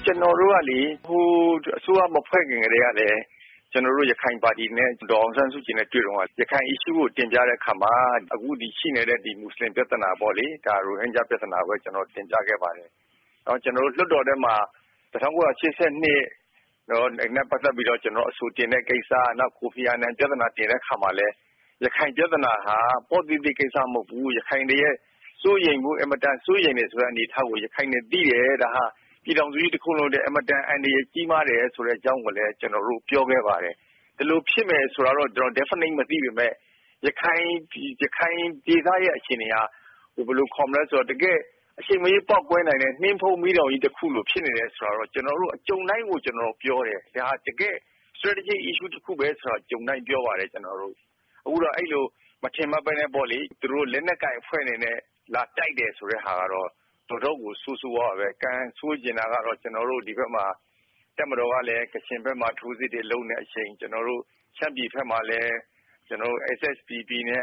ကျွန်တော်တို့ကလေအစိုးရမဖွဲ့ခင်ကတည်းကလည်းကျွန်တော်တို့ရခိုင်ပါတီနဲ့ဒေါ်အောင်ဆန်းစုကြည်နဲ့တွေ့တော့ရခိုင် issue ကိုတင်ပြတဲ့အခါမှာအခုရှိနေတဲ့မွတ်စလင်ပြဿနာပေါ့လေဒါရိုဟင်ဂျာပြဿနာကိုကျွန်တော်တင်ပြခဲ့ပါတယ်။ကျွန်တော်တို့လွှတ်တော်ထဲမှာ1982နဲ့ပတ်သက်ပြီးတော့ကျွန်တော်အဆိုတင်တဲ့ကိစ္စနောက်ကိုဖီအာနန်ပြဿနာတင်တဲ့အခါမှာလည်းရခိုင်ပြဿနာဟာပေါ့တိတိကိစ္စမဟုတ်ဘူးရခိုင်တွေရဲ့စိုးရိမ်မှုအမတန်စိုးရိမ်နေဆိုတဲ့အနေအထားကိုရခိုင်တွေသိတယ်ဒါဟာပြည်ထောင်စုကြီးတစ်ခုလုံးတဲ့အမတန်အန္တရာယ်ကြီးမားတယ်ဆိုတဲ့အကြောင်းကိုလည်းကျွန်တော်တို့ပြောခဲ့ပါတယ်။ဒီလိုဖြစ်မယ်ဆိုတော့ကျွန်တော် definitely မသိပေမဲ့ရခိုင်ဒေသရဲ့အခြေအနေဟာဘယ်လိုခေါ်မလဲဆိုတော့တကယ်အချိန်မရွေးပေါက်ကွဲနိုင်တဲ့နှင်းဖုံးမီးတောင်ကြီးတစ်ခုလိုဖြစ်နေတယ်ဆိုတော့ကျွန်တော်တို့အကြုံတိုင်းကိုကျွန်တော်ပြောတယ်။ဒါတကယ် strategic issue တစ်ခုပဲဆိုတော့ကြုံတိုင်းပြောပါတယ်ကျွန်တော်တို့အခုတော့အဲ့လိုမထင်မှတ်ပဲနဲ့ပေါ့လေသူတို့လက်နက်ကင်အဖွဲ့နေနဲ့လာတိုက်တယ်ဆိုတဲ့ဟာကတော့တော်တော်ကိုဆူဆူပါပဲကံဆိုးကျင်တာကတော့ကျွန်တော်တို့ဒီဘက်မှာတက်မတော်ကလည်းကချင်ဘက်မှာထိုးစစ်တွေလုပ်နေအချိန်ကျွန်တော်တို့ရှမ်းပြည်ဘက်မှာလည်းကျွန်တော်တို့ SSPP နဲ့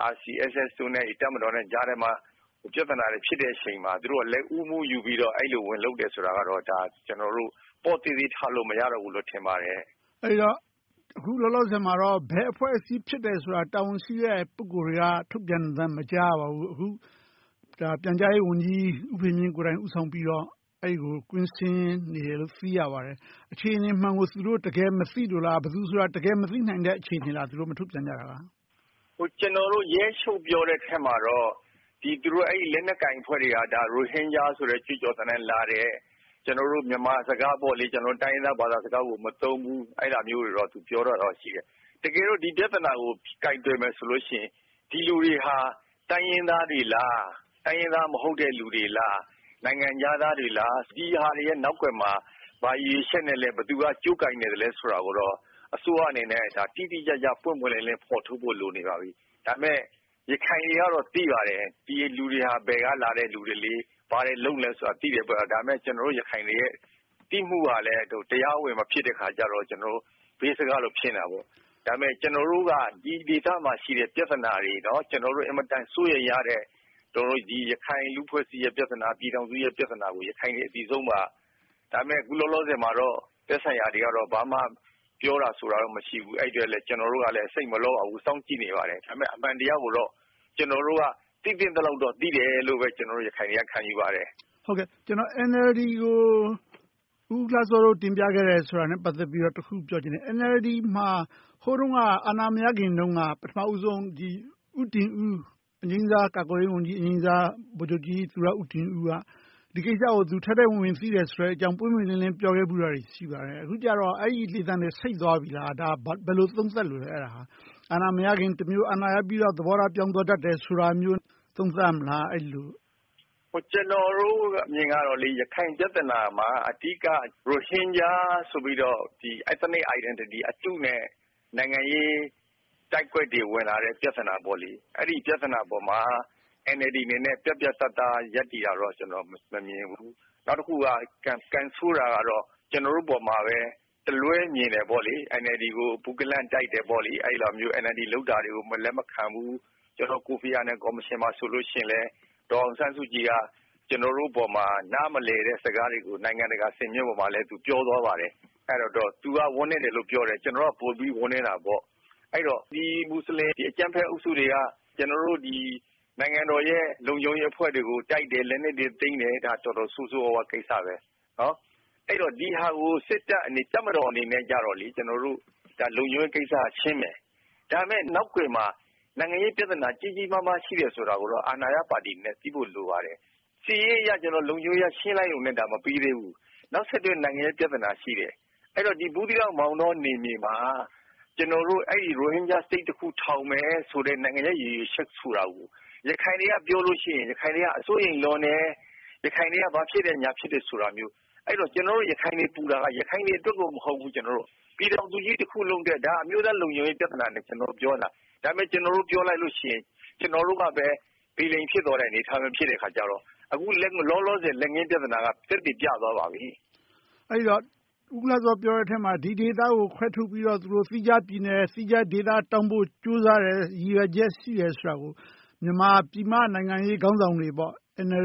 RCSS တို့နဲ့တက်မတော်နဲ့ကြားထဲမှာပြဿနာတွေဖြစ်တဲ့အချိန်မှာသူတို့လက်ဦးမှုယူပြီးတော့အဲ့လိုဝင်လုပ်တယ်ဆိုတာကတော့ဒါကျွန်တော်တို့ပေါ်တည်တည်ထားလို့မရတော့ဘူးလို့ထင်ပါတယ်အဲ့တော့အခုလောလောဆယ်မှာတော့ဘယ်အဖွဲ့အစည်းဖြစ်တယ်ဆိုတာတာဝန်ရှိတဲ့ပုဂ္ဂိုလ်တွေကထုတ်ပြန်တယ်မကြားပါဘူးအခုဒါပြန်ကြားရေးဝန်ကြီးဦးဖေမြင့်ကိုယ်တိုင်ဦးဆောင်ပြီးတော့အဲ့ကိုကွင်းစင်းနေတယ်လို့သိရပါတယ်အခြေအနေမှန်ကိုသူတို့တကယ်မသိလို့လားဘယ်သူဆိုတာတကယ်မသိနိုင်တဲ့အခြေအနေလားသူတို့မထုတ်ပြန်ကြတာလားကျွန်တော်တို့ရဲချုပ်ပြောတဲ့ထက်မှာတော့သူတို့အဲ့လက်နက်ကင်ဖွဲ့တွေကဒါရိုဟင်ဂျာဆိုတဲ့ကြွကြော်တဲ့လာတဲ့ကျွန်တော်တို့မြန်မာစကားပေါ့လေကျွန်တော်တိုင်းရင်းသားဘာသာစကားကိုမသုံးဘူးအဲ့ဒါမျိုးတွေတော့သူပြောတော့ရှိတယ်တကယ်တော့ဒီပြဿနာကိုကြိုက်တွေ့မယ်ဆိုလို့ရှိရင်ဒီလူတွေဟာတိုင်းရင်းသားတွေလားတိုင်းရင်းသားမဟုတ်တဲ့လူတွေလားနိုင်ငံသားတွေလားဒီဟာတွေရဲ့နောက်ွယ်မှာဘာရည်ချက်နဲ့လဲဘသူကကြိုးကင်နေတယ်လဲဆိုတာကိုတော့အစိုးရအနေနဲ့ဒါတိတိကျကျပွင့်ပွင့်လင်းလင်းဖော်ထုတ်ဖို့လိုနေပါပြီဒါပေမဲ့ရခိုင်တွေကတော့သိပါတယ်ဒီလူတွေဟာဘယ်ကလာတဲ့လူတွေလေဘာတွေလုံလဲဆိုတာသိတယ်ပေါ့ဒါပေမဲ့ကျွန်တော်တို့ရခိုင်တွေရဲ့တိမှုကလည်းတရားဝင်မဖြစ်တဲ့ခါကျတော့ကျွန်တော်တို့ဘေးစကားလို့ဖြစ်နေတာပေါ့ဒါပေမဲ့ကျွန်တော်တို့ကဒီဒေသမှာရှိတဲ့ပြဿနာတွေเนาะကျွန်တော်တို့အမတန်စိုးရိမ်ရတဲ့တို့ဒီရခိုင်လူဖွဲ့စည်းရဲ့ပြဿနာပြည်ထောင်စုရဲ့ပြဿနာကိုရခိုင်တွေအပြီးဆုံးပါဒါပေမဲ့အခုလောလောဆယ်မှာတော့သက်ဆိုင်ရာတွေကတော့ဘာမှပြောတာဆိုတာတော့မရှိဘူးအဲ့တွေလည်းကျွန်တော်တို့ကလည်းစိတ်မလောပါဘူးစောင့်ကြည့်နေပါတယ်ဒါပေမဲ့အမှန်တရားကိုတော့ကျွန်တော်တို့ကသိတဲ့လောက်တော့သိတယ်လို့ပဲကျွန်တော်တို့ရခိုင်တွေကခံယူပါတယ်ဟုတ်ကဲ့ကျွန်တော် NLD ကိုဦးလှစောတို့တင်ပြခဲ့တယ်ဆိုတာနဲ့ပတ်သက်ပြီးတော့တခုပြောချင်တယ် NLD မှာဟိုတုန်းကအာဏာမရခင်တုန်းကပထမဦးဆုံးဒီဦးတင်ဦးအငိမ့်စားကာကွယ်ရေးဝန်ကြီးအငိမ့်စားဗိုလ်ချုပ်ကြီးသူရဦးတင်ဦးကဒီကိစ္စကိုသူထက်တဲ့ဝင်သိတယ်ဆိုတဲ့အကြောင်းပွင့်ပွင့်လင်းလင်းပြောခဲ့ဘူးတာရှိပါတယ်အခုကျတော့အဲ့ဒီလေသံတွေစိတ်သွားပြီလားဒါဘယ်လိုသုံးသပ်လို့လဲအဲ့ဒါဟာအာဏာမရခင်တမျိုးအာဏာရပြီးတော့သဘောထားပြောင်းသွားတတ်တယ်ဆိုတာမျိုးသုံးသပ်မလားအဲ့လိုကျွန်တော်တို့အမြင်ကတော့လေရခိုင်ပြဿနာမှာအဓိကရိုဟင်ဂျာဆိုပြီးတော့ဒီ ethnic identity အတုနဲ့နိုင်ငံရေးတိုက်ကွက်တွေဝင်လာတဲ့ပြဿနာပေါ့လေအဲ့ဒီပြဿနာပေါ်မှာ NLD အနေနဲ့ပြတ်ပြတ်သားသားရပ်တည်တာတော့ကျွန်တော်မမြင်ဘူးနောက်တစ်ခုကကန်ဆိုးတာကတော့ကျွန်တော်တို့ပေါ်မှာပဲတလွဲမြင်တယ်ပေါ့လေ NLD ကိုပုဂလန့်တိုက်တယ်ပေါ့လေအဲ့လိုမျိုး NLD လောက်တာတွေကိုမလက်မခံဘူးကျွန်တော်ကိုဖီအာနန်ကော်မရှင်မှာဆိုလို့ရှိရင်လည်းဒေါ်အောင်ဆန်းစုကြည်ကကျွန်တော်တို့ပေါ်မှာနားမလည်တဲ့စကားတွေကိုနိုင်ငံတကာစင်မြင့်ပေါ်မှာလည်းသူပြောသွားပါတယ်အဲ့တော့သူကဝန်းနေတယ်လို့ပြောတယ်ကျွန်တော်ကပို့ပြီးဝန်းနေတာပေါ့အဲ့တော့ဒီမွတ်စလင်ဒီအကြမ်းဖက်အုပ်စုတွေကကျွန်တော်တို့ဒီနိုင်ငံတော်ရဲ့လုံခြုံရေးအဖွဲ့တွေကိုတိုက်တယ်လက်နက်တွေသိမ်းတယ်ဒါတော်တော်ဆူဆူဝါကိစ္စပဲနော်အဲ့တော့ဒီဟာကိုစစ်တပ်အနေတပ်မတော်အနေနဲ့ကြတော့လေကျွန်တော်တို့ဒါလုံခြုံရေးကိစ္စရှင်းမယ်ဒါပေမဲ့နောက်ွယ်မှာနိုင်ငံရေးပြဿနာကြီးကြီးမားမားရှိတယ်ဆိုတာကိုတော့အာဏာရပါတီနဲ့သိဖို့လိုပါတယ်စီရေးရကျွန်တော်လုံခြုံရေးရှင်းလိုက်ုံနဲ့ဒါမပြီးသေးဘူးနောက်ဆက်တွဲနိုင်ငံရေးပြဿနာရှိတယ်အဲ့တော့ဒီဘူးတိတော်မောင်တော်နေမြေမှာကျွန်တော်တို့အဲ့ဒီရိုဟင်ဂျာ state တစ်ခုထောင်မယ်ဆိုတဲ့နိုင်ငံရေးရည်ရွယ်ချက်ဆိုတာကိုရခိုင်တွေကပြောလို့ရှိရင်ရခိုင်တွေကအစိုးရိမ်လွန်တယ်ရခိုင်တွေကဘာဖြစ်တယ်ညာဖြစ်တယ်ဆိုတာမျိုးအဲ့တော့ကျွန်တော်တို့ရခိုင်တွေပူတာကရခိုင်တွေအတွက်ကိုမဟုတ်ဘူးကျွန်တော်တို့ပြည်တော်သူကြီးတစ်ခုလုံးတဲ့ဒါအမျိုးသားလုံခြုံရေးပြဿနာနဲ့ကျွန်တော်ပြောတာဒါပေမဲ့ကျွန်တော်တို့ပြောလိုက်လို့ရှိရင်ကျွန်တော်တို့ကပဲဘီလိန်ဖြစ်သွားတဲ့အနေအထားမျိုးဖြစ်တဲ့ခါကျတော့အခုလောလောဆယ်လက်ငင်းပြဿနာကတက်တည်ပြသွားပါပြီအဲ့တော့ဦးလှစောပြောတဲ့အထက်မှာဒီဒေသကိုခွဲထုတ်ပြီးတော့သူတို့စီးကြပြည်နယ်စီးကြဒေသတောင်းဖို့ကြိုးစားတယ်ရည်ရွယ်ချက်ရှိတယ်ဆိုတာကိုမြန်မာပြည်မနိုင်ငံရေးခေါင်းဆောင်တွေပေါ့ NLD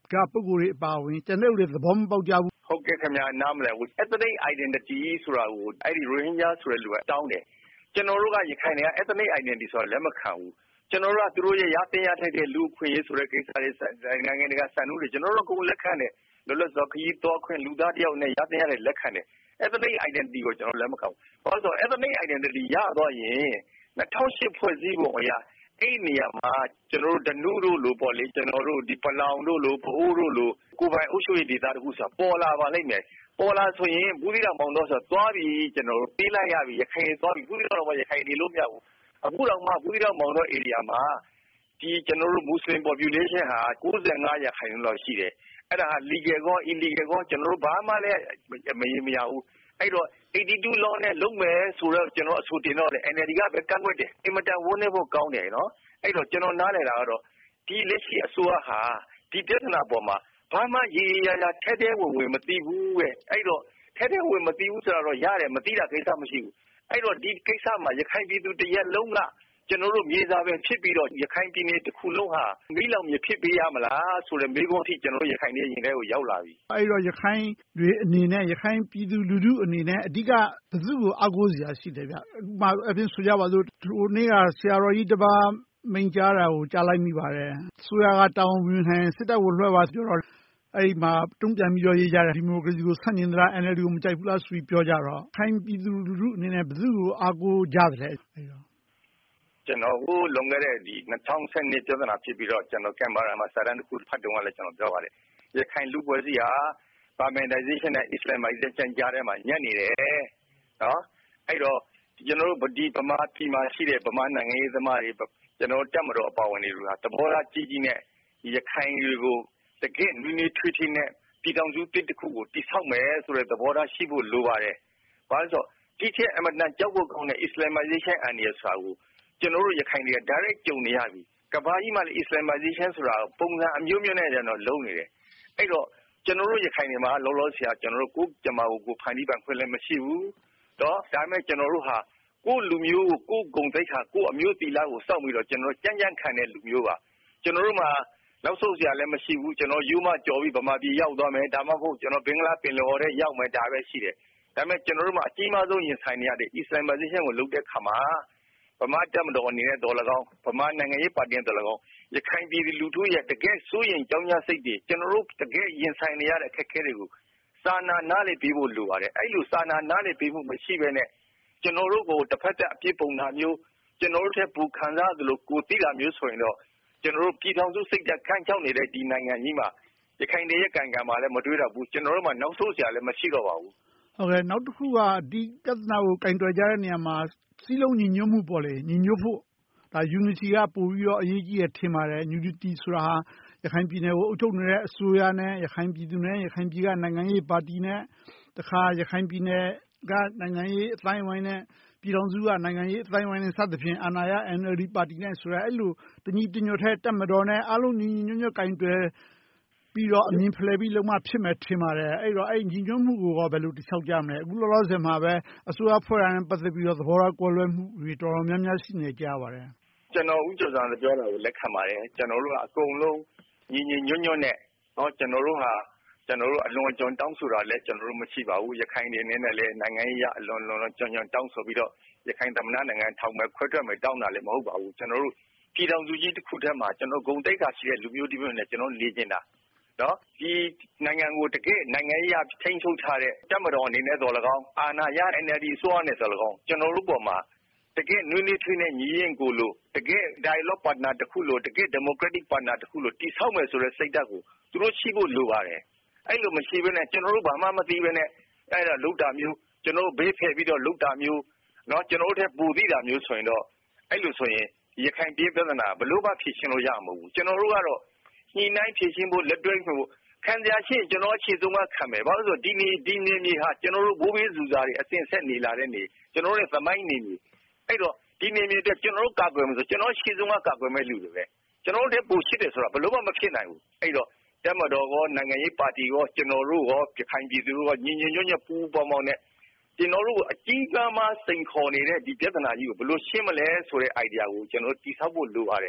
ကပုဂ္ဂိုလ်တွေအပါအဝင်ကျန်တဲ့လူတွေသဘောမပေါက်ကြဘူးဟုတ်ကဲ့ခင်ဗျာနားမလဲဘူး ethnic identity ဆိုတာကိုအဲ့ဒီ Rohingya ဆိုတဲ့လူကတောင်းတယ်ကျွန်တော်တို့ကရခိုင်တွေက ethnic identity ဆိုတာလက်မခံဘူးကျွန်တော်တို့ကသူတို့ရဲ့ရသင့်ရထိုက်တဲ့လူအခွင့်အရေးဆိုတဲ့ကိစ္စတွေနိုင်ငံတွေကစံနှုန်းတွေကျွန်တော်တို့ကိုလက်ခံတယ်လွတ်လပ်စွာခရီးသွားခွင့်လူသားတယောက်နဲ့ရသင့်ရတဲ့လက်ခံတယ် ethnic identity ကိုကျွန်တော်လက်မခံဘူးဘာလို့ဆို ethnic identity ရသွားရင်2008ဖွဲ့စည်းပုံအရအဲ့နေရာမှာကျွန်တော်တို့ဒနုတို့လိုပေါ့လေကျွန်တော်တို့ဒီပလောင်တို့လိုပအိုးတို့လိုကိုယ်ပိုင်အုပ်ချုပ်ရေးဒေသတခုဆိုတာပေါ်လာပါလိမ့်မယ်ပေါ်လာဆိုရင်ဘူးသီးတောင်မောင်တော်ဆိုသွားပြီးကျွန်တော်တို့ပေးလိုက်ရပြီရခိုင်သွားပြီးဘူးသီးတောင်မှာရခိုင်နေလို့မရဘူးအခုတော့မှဘူးသီးတောင်မောင်တော် area မှာဒီကျွန်တော်တို့ Muslim population ဟာ95%လောက်ရှိတယ်အဲ့ဒါဟာ legal ကော illegal ကောကျွန်တော်တို့ဘာမှလည်းမရဘူးအဲ့တော့82 law နဲ့လုံးမယ်ဆိုတော့ကျွန်တော်အဆိုတင်တော့လေ NLD ကပဲကန့်ကွက်တယ်အင်မတန်ဝန်းနေဖို့ကောင်းတယ်နော်အဲ့တော့ကျွန်တော်နားလည်တာကတော့ဒီလက်ရှိအစိုးရဟာဒီပြဿနာပေါ်မှာဘာမှရေရရာထဲထဲဝင်မသိဘူးပဲအဲ့တော့ထဲထဲဝင်မသိဘူးဆိုတော့ရတယ်မသိတာကိစ္စမရှိဘူးအဲ့တော့ဒီကိစ္စမှာရခိုင်ပြည်သူတရက်လုံးကကျွန်တော်တို့မြေစာပဲဖြစ်ပြီးတော့ရခိုင်ပြည်နယ်တစ်ခုလုံးဟာမိလောင်မြေဖြစ်ပေးရမလားဆိုတဲ့မေးခွန်းအထိကျွန်တော်တို့ရခိုင်ပြည်ရင်ထဲကိုရောက်လာပြီအဲ့တော့ရခိုင်တွေအနေနဲ့ရခိုင်ပြည်သူလူထုအနေနဲ့အဓိကဘယ်သူ့ကိုအားကိုးစရာရှိတယ်ဗျဥပမာအပြင်ဆိုကြပါစို့ဒီနေ့ကဆရာတော်ကြီးတစ်ပါးမိန့်ကြားတာကိုကြားလိုက်မိပါတယ်ဆိုရကတောင်းဝင်ဟန်စစ်တပ်ကိုလွှဲပါပြောတော့အဲ့မှာတုံ့ပြန်ပြီးတော့ရေးကြတယ်ဒီမိုကရေစီကိုဆန့်ကျင်သလား NLD ကိုမကြိုက်ဘူးလားဆိုပြီးပြောကြတော့ခိုင်ပြည်သူလူထုအနေနဲ့ဘယ်သူ့ကိုအားကိုးကြတယ်အဲ့တော့ကျွန်တော်ဟိုလွန်ခဲ့တဲ့ဒီ2012ပြဿနာဖြစ်ပြီးတော့ကျွန်တော်ကင်မရာမှာစာတမ်းတစ်ခုဖတ်တုန်းကလည်းကျွန်တော်ပြောပါတယ်ရခိုင်လူပွဲစီဟာ Burmanization နဲ့ Islamization ကြားထဲမှာညှက်နေတယ်နော်အဲ့တော့ကျွန်တော်တို့ဒီဗမာပြည်မှာရှိတဲ့ဗမာနိုင်ငံရေးသမားတွေကျွန်တော်တက်မတော်အပါဝင်တွေကသဘောထားကြီးကြီးနဲ့ရခိုင်တွေကိုတကယ့်နွေးနွေးထွေးထွေးနဲ့ပြည်ထောင်စုတစ်ခုကိုတိဆောက်မယ်ဆိုတဲ့သဘောထားရှိဖို့လိုပါတယ်ဘာလို့ဆိုဒီထက်အမှန်တန်ကြောက်ဖို့ကောင်းတဲ့ Islamization အန်ဒီဆိုတာကိုကျွန်တော်တို့ရခိုင်တွေက direct ကြုံနေရပြီကမ္ဘာကြီးမှာလည်း Islamization ဆိုတာပုံစံအမျိုးမျိုးနဲ့ကျွန်တော်လုံးနေတယ်အဲ့တော့ကျွန်တော်တို့ရခိုင်တွေမှာလောလောဆယ်ကျွန်တော်တို့ကိုကျမကိုဖန်တီးပန်ခွင့်လည်းမရှိဘူးတော့ဒါပေမဲ့ကျွန်တော်တို့ဟာကိုလူမျိုးကိုဂုံတိတ်ခါကိုအမျိုးတီလာကိုစောင့်ပြီးတော့ကျွန်တော်ကြမ်းကြမ်းခံတဲ့လူမျိုးပါကျွန်တော်တို့မှာနောက်ဆုံးစရာလည်းမရှိဘူးကျွန်တော်ယူမကြော်ပြီးဗမာပြည်ရောက်သွားမယ်ဒါမှမဟုတ်ကျွန်တော်ဘင်္ဂလားပင်လယ်ော်ထဲရောက်မယ်ဒါပဲရှိတယ်ဒါပေမဲ့ကျွန်တော်တို့မှာအကြီးမားဆုံးရင်ဆိုင်နေရတဲ့ Islamization ကိုလုပ်တဲ့ခါမှာဗမာတက်မတော်အနေနဲ့တော်၎င်းဗမာနိုင်ငံရေးပါတီနဲ့တော်၎င်းရခိုင်ပြည်လူထုရဲ့တကယ်စိုးရင်ကြောင်းကြစိတ်တွေကျွန်တော်တို့တကယ်ရင်ဆိုင်နေရတဲ့အခက်အခဲတွေကိုစာနာနားလည်ပေးဖို့လိုပါတယ်အဲ့လိုစာနာနားလည်ပေးမှုမရှိဘဲနဲ့ကျွန်တော်တို့ကိုတစ်ဖက်သက်အပြစ်ပုံတာမျိုးကျွန်တော်တို့ထက်ပူခံစားသလိုကိုသိတာမျိုးဆိုရင်တော့ကျွန်တော်တို့ပြည်ထောင်စုစိတ်ဓာတ်ခန့်ချောက်နေတဲ့ဒီနိုင်ငံကြီးမှာရခိုင်တွေရဲ့ကံကံမှာလည်းမတွေးတော့ဘူးကျွန်တော်တို့မှနောက်ဆုံးစရာလည်းမရှိတော့ပါဘူးဟုတ်ကဲ့နောက်တစ်ခုကဒီပြဿနာကိုကင်တွယ်ကြတဲ့နေရာမှာစည်းလုံးညီညွတ်မှုပေါ့လေညီညွတ်ဖို့ဒါ unity ကပို့ပြီးတော့အရေးကြီးတယ်ထင်ပါတယ် unity ဆိုတာဟာရခိုင်ပြည်နယ်ကိုအုပ်ချုပ်နေတဲ့အစိုးရနဲ့ရခိုင်ပြည်သူနဲ့ရခိုင်ပြည်ကနိုင်ငံရေးပါတီနဲ့တခါရခိုင်ပြည်နယ်ကနိုင်ငံရေးအတိုင်းအဝိုင်းနဲ့ပြည်ထောင်စုကနိုင်ငံရေးအတိုင်းအဝိုင်းနဲ့စသဖြင့်အာဏာရ NLD ပါတီနဲ့ဆိုရအဲ့လိုတညီတညွတ်ထဲတက်မတော်နဲ့အားလုံးညီညီညွတ်ညွတ်ကင်တွယ်ပြီးတော့အမြင်ဖလှယ်ပြီးလုံးဝဖြစ်မယ်ထင်ပါတယ်အဲ့တော့အဲ့ညီညွတ်မှုကိုဘယ်လိုတိဆောက်ကြမလဲအခုလောလောဆယ်မှာပဲအစိုးရဖွဲ့ရတဲ့ပတ်သက်ပြီးတော့သဘောထားကွဲလွဲမှုတွေတော်တော်များများရှိနေကြပါတယ်ကျွန်တော်ဦးကျော်စံပြောတာကိုလက်ခံပါတယ်ကျွန်တော်တို့ကအကုန်လုံးညီညီညွတ်ညွတ်နဲ့เนาะကျွန်တော်တို့အလွန်အကျွံတောင်းဆိုတာလည်းကျွန်တော်တို့မရှိပါဘူးရခိုင်နေနဲ့လည်းနိုင်ငံရေးအလွန်ကျွံတောင်းဆိုပြီးတော့ရခိုင်သမ္မတနိုင်ငံထောင်မဲ့ခွဲထွက်မဲ့တောင်းတာလည်းမဟုတ်ပါဘူးကျွန်တော်တို့ပြည်ထောင်စုကြီးတစ်ခုထဲမှာကျွန်တော်ဂုံတိတ်ခါရှိတဲ့လူမျိုးဒီမျိုးနဲ့ကျွန်တော်နေကျင်တာเนาะဒီနိုင်ငံကိုတကယ်နိုင်ငံရေးထိန်းချုပ်ထားတဲ့တပ်မတော်အနေနဲ့တော်၎င်းအာဏာရ NLD အစိုးရနဲ့တော်၎င်းကျွန်တော်တို့ပေါ်မှာတကယ်နွေးနွေးထွေးနဲ့ညီရင်ကိုလို့တကယ် dialogue partner တစ်ခုလို့တကယ် democratic partner တစ်ခုလို့တိဆောက်မယ်ဆိုတဲ့စိတ်ဓာတ်ကိုသူတို့ရှိဖို့လိုပါတယ်အဲ့လိုမရှိဘဲနဲ့ကျွန်တော်တို့ဘာမှမသိဘဲနဲ့အဲ့ဒါလုတာမျိုးကျွန်တော်တို့ဘေးဖယ်ပြီးတော့လုတာမျိုးเนาะကျွန်တော်တို့ထက်ပူသိတာမျိုးဆိုရင်တော့အဲ့လိုဆိုရင်ရခိုင်ပြည်ပြဿနာဘလို့မှဖြေရှင်းလို့ရမှာမဟုတ်ဘူးကျွန်တော်တို့ကတော့ညှိနှိုင်းဖြေရှင်းဖို့လက်တွဲဖို့ခံစရာရှိရင်ကျွန်တော်အခြေဆုံးကခံမယ်ဘာလို့ဆိုဒီနေမြေဟာကျွန်တော်တို့ဘိုးဘေးစုစားတွေအစဉ်ဆက်နေလာတဲ့နေကျွန်တော်တို့ရဲ့သမိုင်းနေမြေအဲ့တော့ဒီနေမြေအတွက်ကျွန်တော်တို့ကာကွယ်မယ်ဆိုကျွန်တော်အခြေဆုံးကကာကွယ်မဲ့လူတွေပဲကျွန်တော်တို့တဲ့ပူရှိတယ်ဆိုတာဘလို့မှမဖြစ်နိုင်ဘူးအဲ့တော့တက်မတော်ကောနိုင်ငံရေးပါတီကောကျွန်တော်တို့ရောရခိုင်ပြည်သူတို့ကညီညွတ်ညွတ်ပူပေါင်းပေါင်းနဲ့ကျွန်တော်တို့အကြီးကမ်းမှစိန်ခေါ်နေတဲ့ဒီပြဿနာကြီးကိုဘလို့ရှင်းမလဲဆိုတဲ့ idea ကိုကျွန်တော်တိဆောက်ဖို့လိုပါတယ်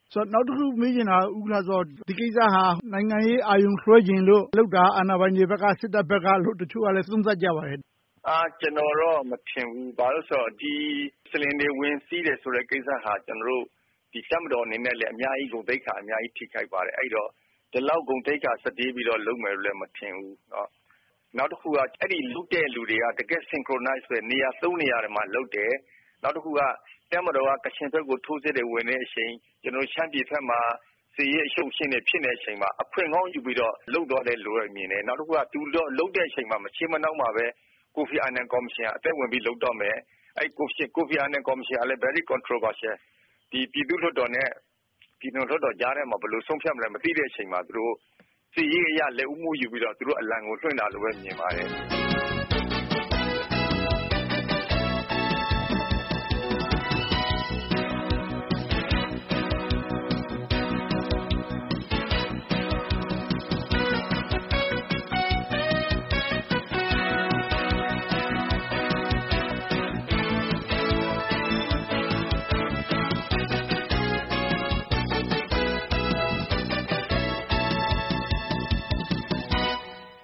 ဆိုတော့နောက်တစ်ခုမေးချင်တာဦးခလာဇော်ဒီကိစ္စဟာနိုင်ငံရေးအာရုံလွှဲခြင်းလို့လုပ်တာအာဏာပိုင်တွေဘက်ကစစ်တပ်ဘက်ကလို့တချို့ကလည်းသုံးသပ်ကြပါတယ်ကျွန်တော်တော့မထင်ဘူးဘာလို့ဆိုတော့ဒီစလင်တွေဝင်စီးတယ်ဆိုတဲ့ကိစ္စဟာကျွန်တော်တို့ဒီတပ်မတော်အနေနဲ့လည်းအများကြီးဂုဏ်သိက္ခာအများကြီးထိခိုက်ပါတယ်အဲ့တော့ဒီလောက်ဂုဏ်သိက္ခာစတေးပြီးတော့လုပ်မယ်လို့လည်းမထင်ဘူးเนาะနောက်တစ်ခုကအဲ့ဒီလုတဲ့လူတွေကတကယ် synchronize ပဲနေရာ3နေရာတွေမှာလုတယ်နောက်တစ်ခုကတပ်မတော်ကကချင်ဘက်ကိုထိုးစစ်တွေဝင်နေတဲ့အချိန်ကျွန်တော်ရှမ်းပြည်ဘက်မှာစီရဲအရှုပ်ရှင်းနေဖြစ်နေတဲ့အချိန်မှာအခွင့်ကောင်းယူပြီးတော့လုတော့တယ်လို့မြင်တယ်နောက်တစ်ခုကသူတော့လုတဲ့အချိန်မှာမချေမနှောက်မှာပဲကိုဖီအာနန်ကော်မရှင်အသက်ဝင်ပြီးလုတော့မယ်အဲ့ကိုဖီအာနန်ကော်မရှင်ကလည်း very controversial ဒီပြည်သူ့လွှတ်တော်နဲ့ပြည်သူ့လွှတ်တော်ကြားထဲမှာဘယ်လိုဆုံးဖြတ်မလဲမသိတဲ့အချိန်မှာသူတို့စီရဲအရလက်ဦးမှုယူပြီးတော့သူတို့အလံကိုလွှင့်တာလို့ပဲမြင်ပါတယ်